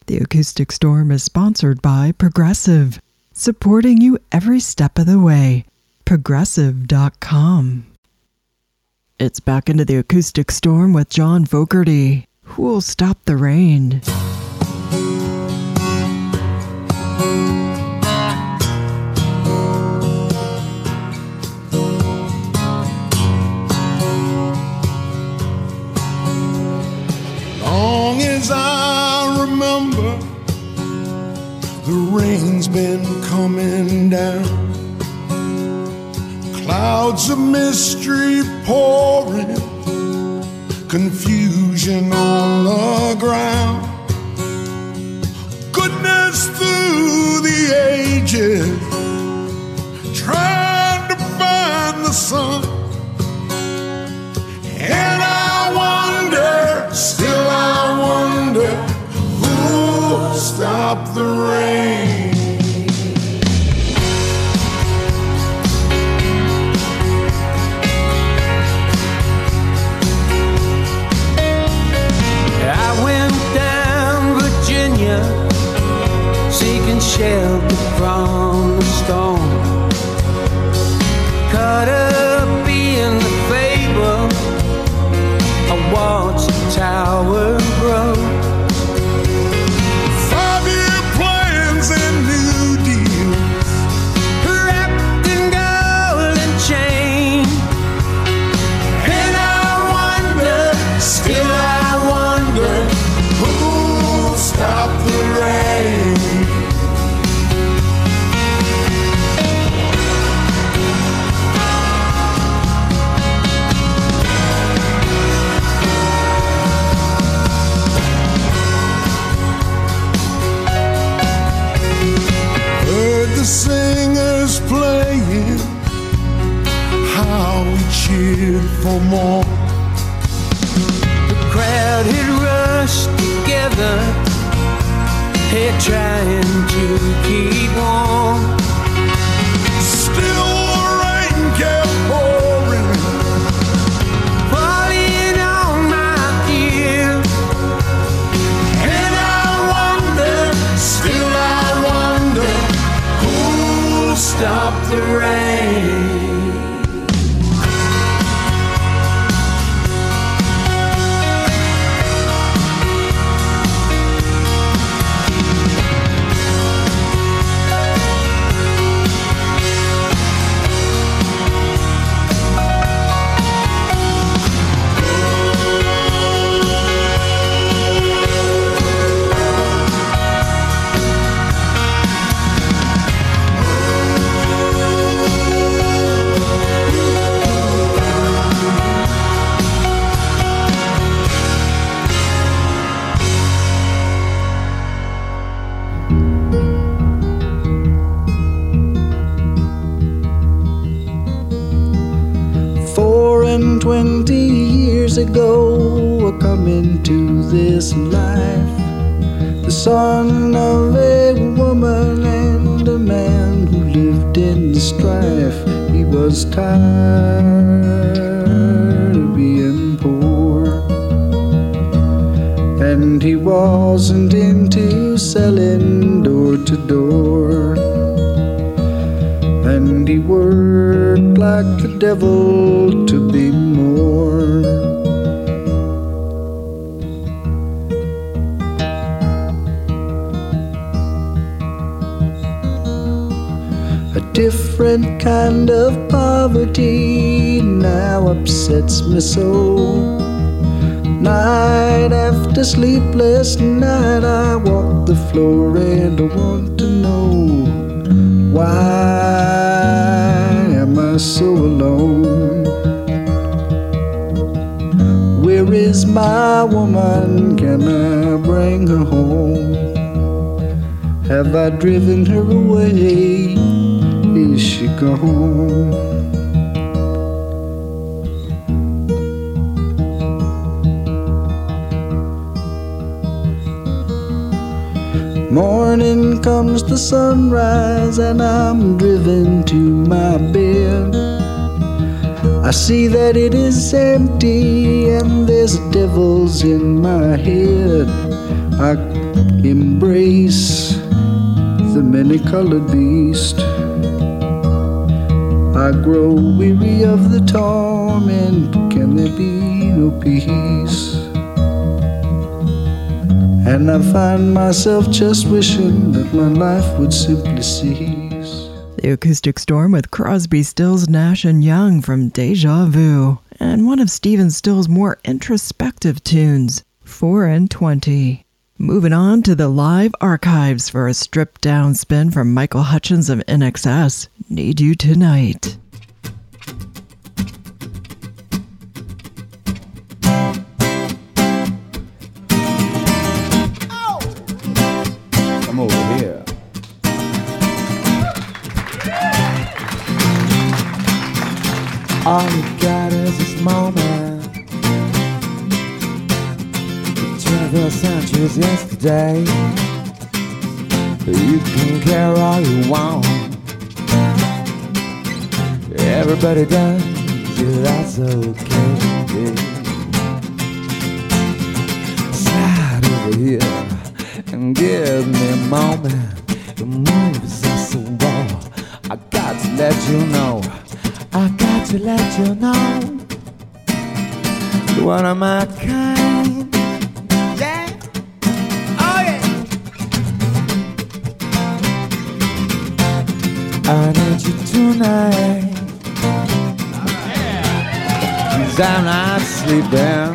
The Acoustic Storm is sponsored by Progressive, supporting you every step of the way. Progressive.com. It's back into the Acoustic Storm with John Fogerty. Who'll stop the rain? Long as I remember, the rain's been coming down. Clouds of mystery pouring, confusion on the ground. Goodness through the ages, trying to find the sun. And I wonder, still I wonder, who'll stop the rain? I went down Virginia, seeking shelter from the storm. Caught up in the fable, I watched the tower grow. 5-year plans and New Deals, Wrapped in gold and chain. and I wonder, still I wonder, who'll stop the rain? Heard the singers playing, how we cheered for more. The crowd had rushed together, here trying to keep warm. Still the rain kept pouring, Falling on my ear. and I wonder, still I wonder, who'll stop the rain? Four and 20 years ago, I come into this life, the son of a woman and a man who lived in the strife. He was tired of being poor, and he wasn't into selling door to door. And he worked like the devil to be more. A different kind of poverty now upsets me so. Night after sleepless night, I walk the floor and I want to know, why am I so alone? Where is my woman? Can I bring her home? Have I driven her away? Is she gone? Morning comes the sunrise and I'm driven to my bed. I see that it is empty and there's devils in my head. I embrace the many-colored beast. I grow weary of the torment. Can there be no peace? And I find myself just wishing that my life would simply cease. The Acoustic Storm with Crosby, Stills, Nash & Young from Deja Vu, and one of Stephen Stills' more introspective tunes, 4 and 20. Moving on to the live archives for a stripped-down spin from Michael Hutchence of INXS, Need You Tonight. Come over here. All you got is this moment. 21st century's yesterday. You can care all you want. Everybody does, yeah, that's okay. Slide over here and give me a moment. Your moves are so raw. I got to let you know. I got to let you know. You're one of my kind. Yeah. Oh yeah. I need you tonight. Cause I'm not sleeping.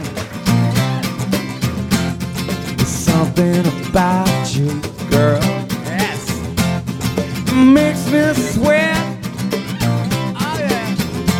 There's something about you, girl. Yes. Makes me sweat. Oh yeah.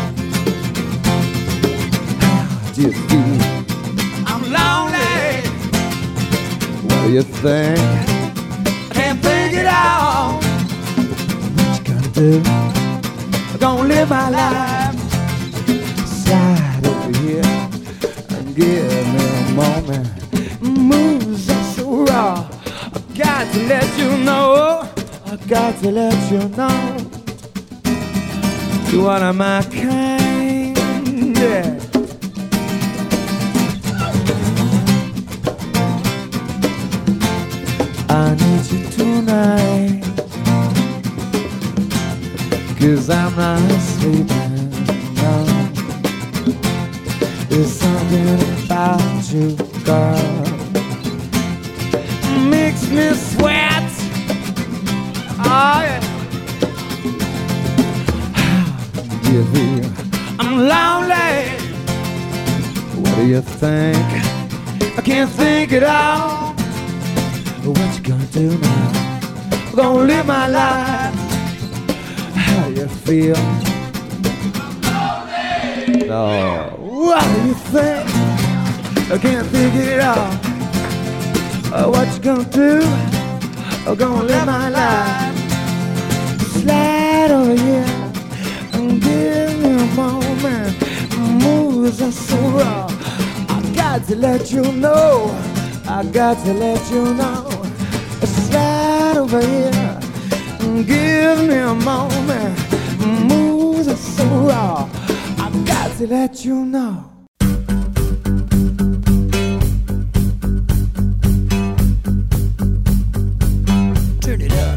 How do you feel? I'm lonely. What do you think? I can't think it out. What you gonna do? I'm gonna live my life. Slide over here and give me a moment. Moves are so raw. I got to let you know. I got to let you know. You're one of my kind. Yeah. I need you tonight. Cause I'm not sleeping, no. There's something about you, girl. Makes me sweat. Oh yeah. How do you feel? I'm lonely. What do you think? I can't think it out. What you gonna do now? I'm gonna live my life. How you feel? No. What do you think? I can't figure it out. What you gonna do? I'm gonna live my life. Slide over here and give me a moment. Moves are so raw. I got to let you know. I got to let you know. Slide over here and give me a moment. Moves are so raw. I got to let you know. Turn it up.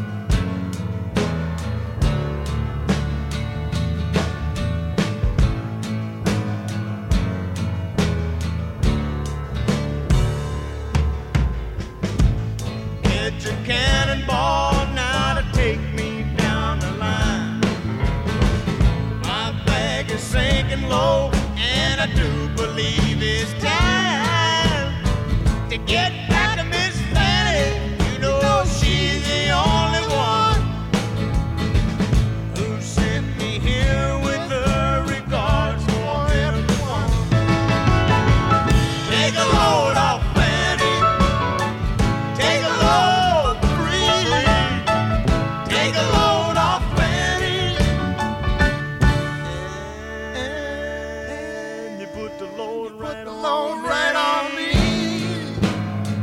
It's a cannonball now to take me down the line. My bag is sinking low, and I do believe it's time to get back to Miss Fanny. You know she's the only one who sent me here with her regards for everyone. Take a load off Fanny. Take a load free. Take a load off Fanny. And you put the load right on me.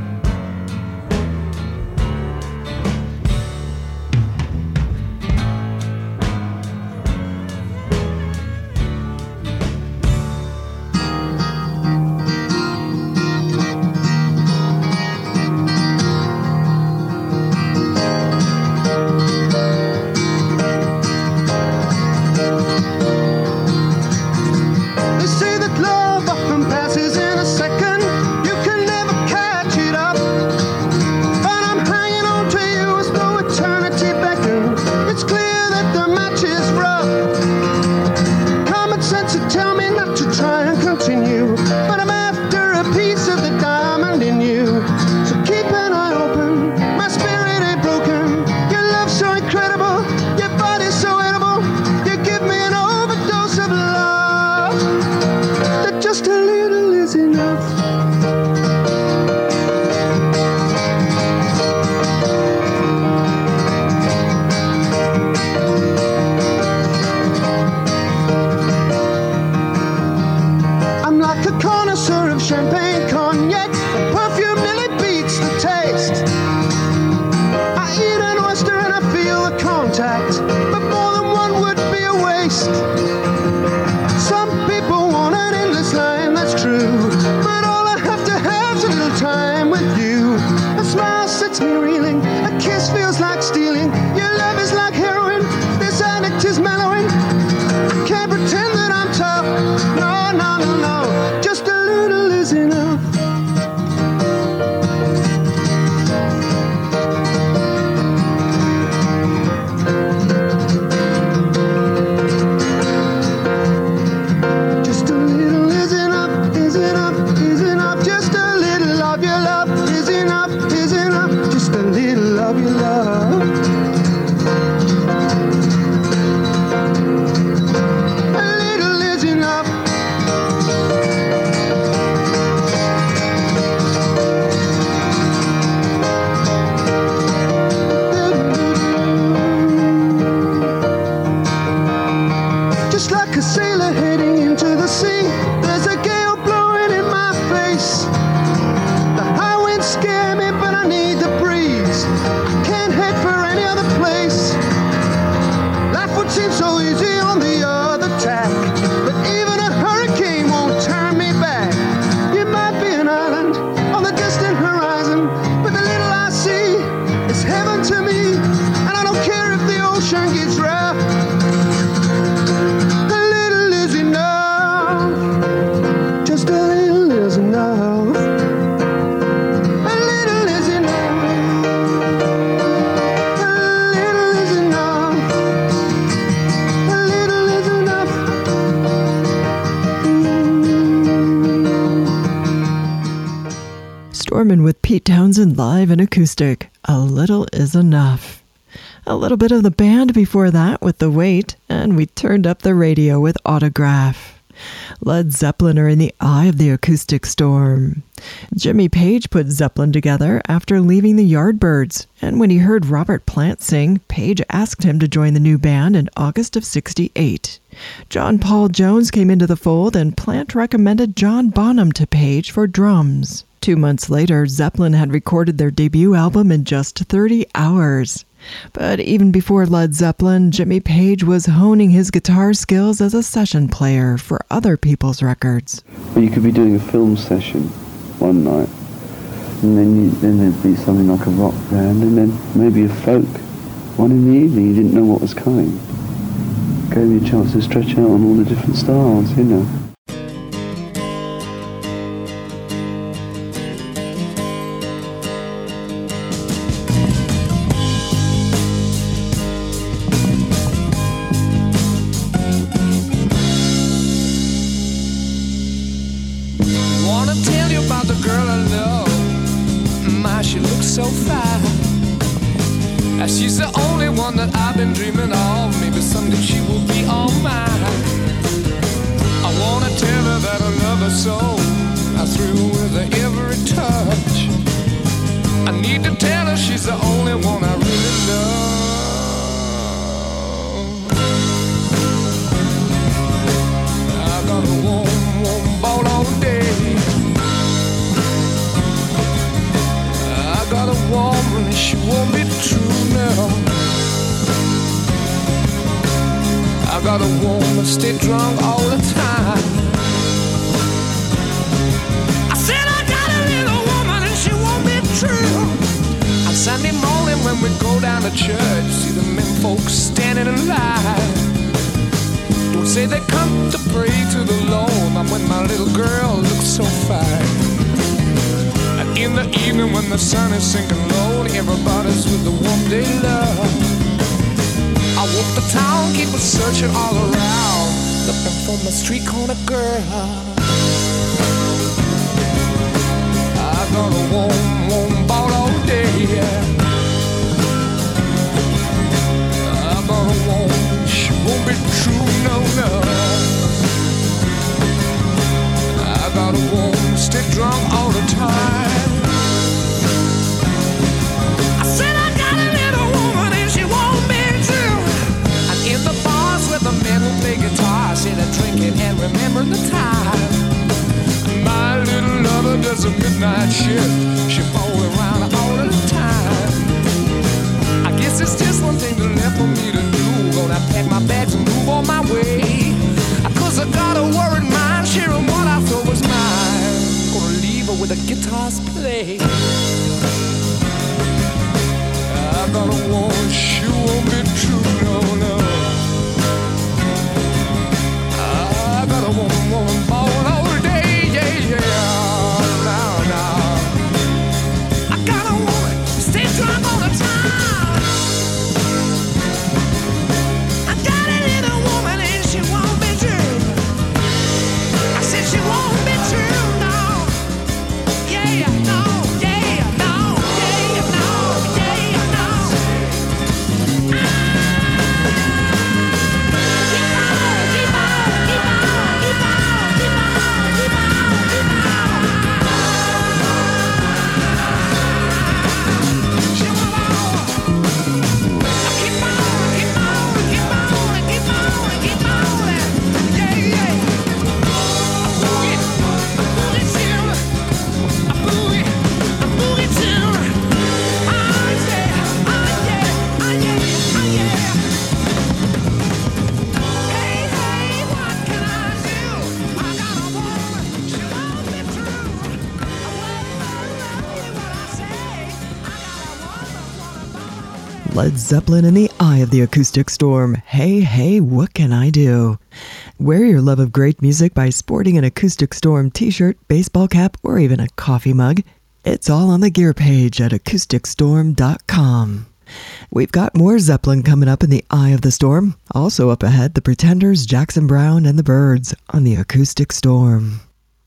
it seems so easy on the other tack, but even a hurricane won't turn me back. You might be an island on the distant horizon, but the little I see is heaven to me, and I don't care if the ocean gets rough. A little is enough, just a little is enough. A little is enough. A little is enough. A little is enough. Stormin' with Pete Townsend live and acoustic. A Little Is Enough. A little bit of the band before that with The Weight, and we turned up the radio with Autograph. Led Zeppelin are in the eye of the acoustic storm. Jimmy Page put Zeppelin together after leaving the Yardbirds, and when he heard Robert Plant sing, Page asked him to join the new band in August of '68. John Paul Jones came into the fold, and Plant recommended John Bonham to Page for drums. 2 months later, Zeppelin had recorded their debut album in just 30 hours. But even before Led Zeppelin, Jimmy Page was honing his guitar skills as a session player for other people's records. Well, you could be doing a film session one night, and then there'd be something like a rock band, and then maybe a folk one in the evening. You didn't know what was coming. Gave you a chance to stretch out on all the different styles, you know. Wanna tell you about the girl I love. My, she looks so fine. She's the only one that I've been dreaming of. Maybe someday she will be all mine. I wanna tell her that I love her so. I thrill with her every touch. I need to tell her she's the only one I really love. I got a warm, warm ball all day. I got a woman, she won't be true now. I got a woman, stay drunk all the time. I said I got a little woman and she won't be true. On Sunday morning when we go down to church, see the men folks standing in line. Don't say they come to pray to the Lord, but when my little girl looks so fine. And in the evening when the sun is sinking low, everybody's with the warm day love. I walk the town, keep on searching all around, looking for my street corner girl. I got a warm, warm ball all day. I got a warm, she won't be true, no, no. I got a warm, stay drunk all the time. I said I got a little woman and she won't be true. And in the bars where the men who play guitar sit and drinking and remember the time. My little lover does a midnight shift. She falls around all the time. I guess it's just one thing left for me to do. Gonna pack my bags and move on my way. Cause I got a worried mind, sharing what I thought was mine. Gonna leave her with the guitars play. I got a woman, she won't be true, no, no. I got a woman ball all day, yeah, yeah. Now, now. I got a woman, stay drunk all the time. I got a little woman and she won't be true. I said she won't be true, no. Yeah, no, yeah, no, yeah, no, yeah, no. Led Zeppelin in the eye of the acoustic storm. Hey, hey, what can I do? Wear your love of great music by sporting an Acoustic Storm t-shirt, baseball cap, or even a coffee mug. It's all on the gear page at acousticstorm.com. We've got more Zeppelin coming up in the eye of the storm. Also up ahead, the Pretenders, Jackson Browne, and the Byrds on the Acoustic Storm.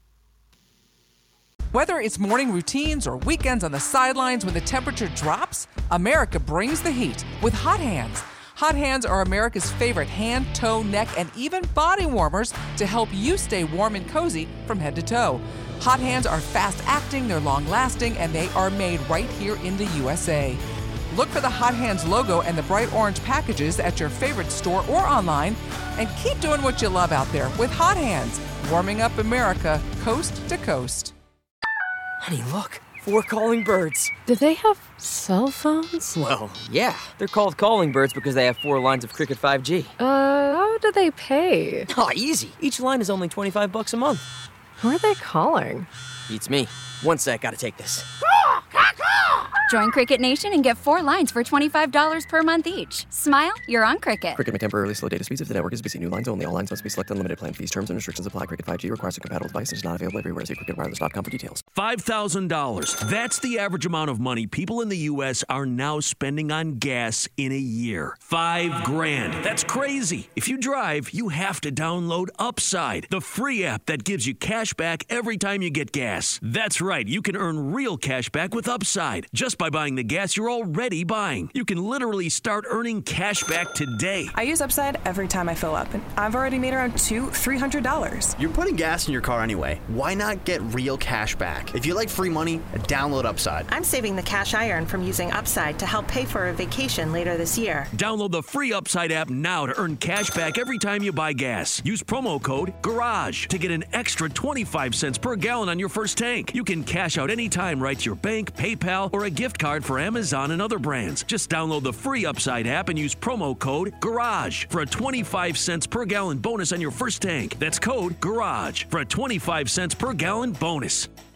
Whether it's morning routines or weekends on the sidelines when the temperature drops, America brings the heat with Hot Hands. Hot Hands are America's favorite hand, toe, neck, and even body warmers to help you stay warm and cozy from head to toe. Hot Hands are fast-acting, they're long-lasting, and they are made right here in the USA. Look for the Hot Hands logo and the bright orange packages at your favorite store or online, and keep doing what you love out there with Hot Hands, warming up America coast to coast. Honey, look, 4 calling birds. Do they have cell phones? Well, yeah. They're called calling birds because they have 4 lines of Cricket 5G. How do they pay? Oh, easy. Each line is only $25 a month. Who are they calling? Beats me. One sec, gotta take this. Join Cricket Nation and get 4 lines for $25 per month each. Smile, you're on Cricket. Cricket may temporarily slow data speeds if the network is busy. New lines only. All lines must be selected. Unlimited plan fees. Terms and restrictions apply. Cricket 5G requires a compatible device and is not available everywhere. See cricketwireless.com for details. $5,000. That's the average amount of money people in the U.S. are now spending on gas in a year. $5,000. That's crazy. If you drive, you have to download Upside, the free app that gives you cash back every time you get gas. That's right. You can earn real cash back with Upside just by buying the gas you're already buying. You can literally start earning cash back today. I use Upside every time I fill up, and I've already made around $200-$300. You're putting gas in your car anyway. Why not get real cash back? If you like free money, download Upside. I'm saving the cash I earn from using Upside to help pay for a vacation later this year. Download the free Upside app now to earn cash back every time you buy gas. Use promo code GARAGE to get an extra 25 cents per gallon on your first tank. You can cash out anytime right to your bank, PayPal, or a gift card for Amazon and other brands. Just download the free Upside app and use promo code GARAGE for a 25 cents per gallon bonus on your first tank. That's code GARAGE for a 25 cents per gallon bonus.